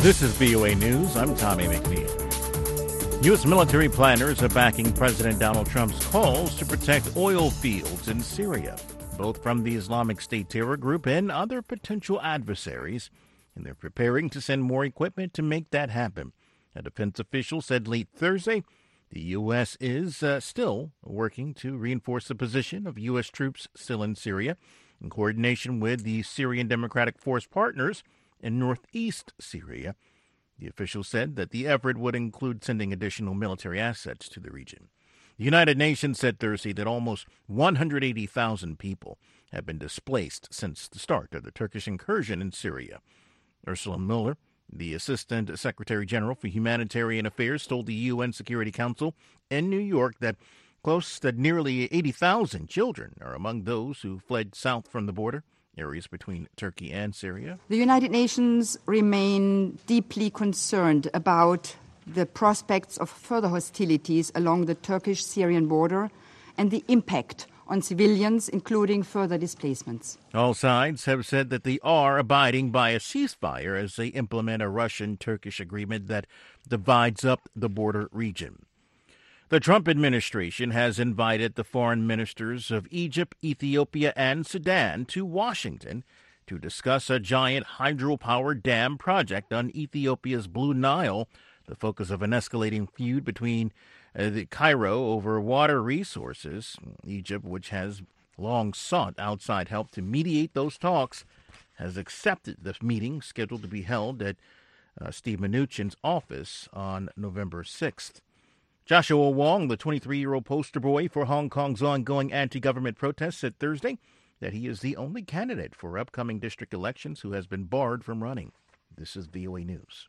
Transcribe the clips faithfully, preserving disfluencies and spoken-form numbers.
This is V O A News. I'm Tommy McNeil. U S military planners are backing President Donald Trump's calls to protect oil fields in Syria, both from the Islamic State terror group and other potential adversaries, and they're preparing to send more equipment to make that happen. A defense official said late Thursday the U S is uh, still working to reinforce the position of U S troops still in Syria in coordination with the Syrian Democratic Force partners in northeast Syria. The official said that the effort would include sending additional military assets to the region. The United Nations said Thursday that almost one hundred eighty thousand people have been displaced since the start of the Turkish incursion in Syria. Ursula Mueller, the Assistant Secretary General for Humanitarian Affairs, told the U N Security Council in New York that close to nearly eighty thousand children are among those who fled south from the border, areas between Turkey and Syria. The United Nations remain deeply concerned about the prospects of further hostilities along the Turkish-Syrian border and the impact on civilians, including further displacements. All sides have said that they are abiding by a ceasefire as they implement a Russian-Turkish agreement that divides up the border region. The Trump administration has invited the foreign ministers of Egypt, Ethiopia, and Sudan to Washington to discuss a giant hydropower dam project on Ethiopia's Blue Nile, the focus of an escalating feud between uh, the Cairo over water resources. Egypt, which has long sought outside help to mediate those talks, has accepted the meeting scheduled to be held at uh, Steve Mnuchin's office on November sixth. Joshua Wong, the twenty-three-year-old poster boy for Hong Kong's ongoing anti-government protests, said Thursday that he is the only candidate for upcoming district elections who has been barred from running. This is V O A News.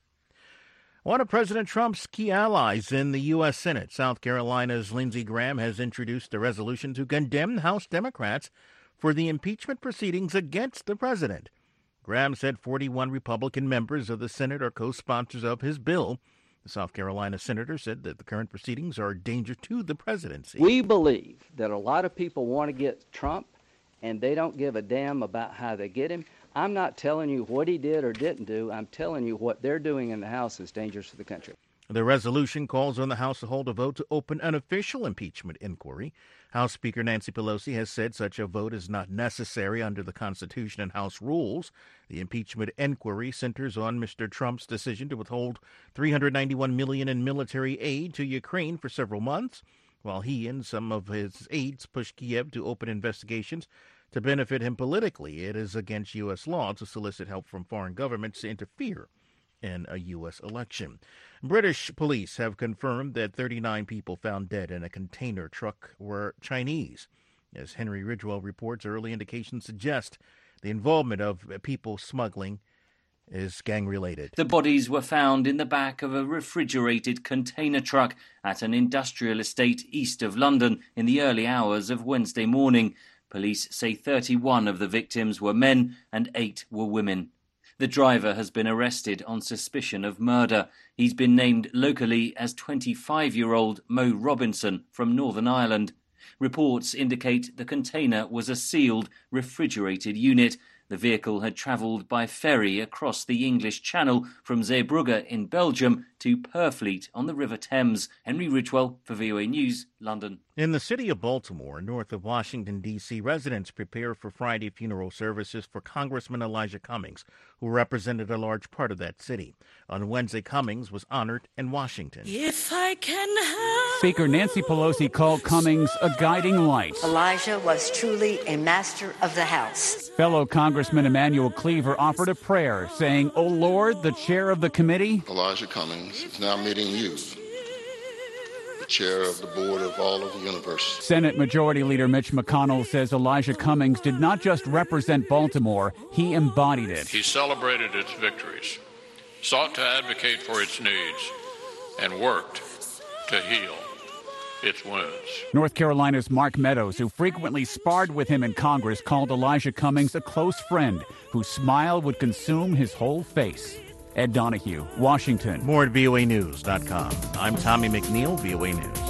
One of President Trump's key allies in the U S Senate, South Carolina's Lindsey Graham, has introduced a resolution to condemn House Democrats for the impeachment proceedings against the president. Graham said forty-one Republican members of the Senate are co-sponsors of his bill. The South Carolina senator said that the current proceedings are a danger to the presidency. We believe that a lot of people want to get Trump, and they don't give a damn about how they get him. I'm not telling you what he did or didn't do. I'm telling you what they're doing in the House is dangerous to the country. The resolution calls on the House to hold a vote to open an official impeachment inquiry. House Speaker Nancy Pelosi has said such a vote is not necessary under the Constitution and House rules. The impeachment inquiry centers on Mister Trump's decision to withhold three hundred ninety-one million dollars in military aid to Ukraine for several months, while he and some of his aides push Kiev to open investigations to benefit him politically. It is against U S law to solicit help from foreign governments to interfere in a U S election. British police have confirmed that thirty-nine people found dead in a container truck were Chinese. As Henry Ridgewell reports, early indications suggest the involvement of people smuggling is gang-related. The bodies were found in the back of a refrigerated container truck at an industrial estate east of London in the early hours of Wednesday morning. Police say thirty-one of the victims were men and eight were women. The driver has been arrested on suspicion of murder. He's been named locally as twenty-five-year-old Mo Robinson from Northern Ireland. Reports indicate the container was a sealed, refrigerated unit. The vehicle had travelled by ferry across the English Channel from Zeebrugge in Belgium to Purfleet on the River Thames. Henry Ridgewell for V O A News, London. In the city of Baltimore, north of Washington, D C, residents prepare for Friday funeral services for Congressman Elijah Cummings, who represented a large part of that city. On Wednesday, Cummings was honored in Washington. If I can help. Speaker Nancy Pelosi called Cummings a guiding light. Elijah was truly a master of the House. Fellow Congressman Emanuel Cleaver offered a prayer, saying, "O Lord, the chair of the committee." Elijah Cummings is now meeting you, the chair of the board of all of the universe. Senate Majority Leader Mitch McConnell says Elijah Cummings did not just represent Baltimore, he embodied it. He celebrated its victories, sought to advocate for its needs, and worked to heal its wounds. North Carolina's Mark Meadows, who frequently sparred with him in Congress, called Elijah Cummings a close friend whose smile would consume his whole face. Ed Donahue, Washington. More at V O A News dot com. I'm Tommy McNeil, V O A News.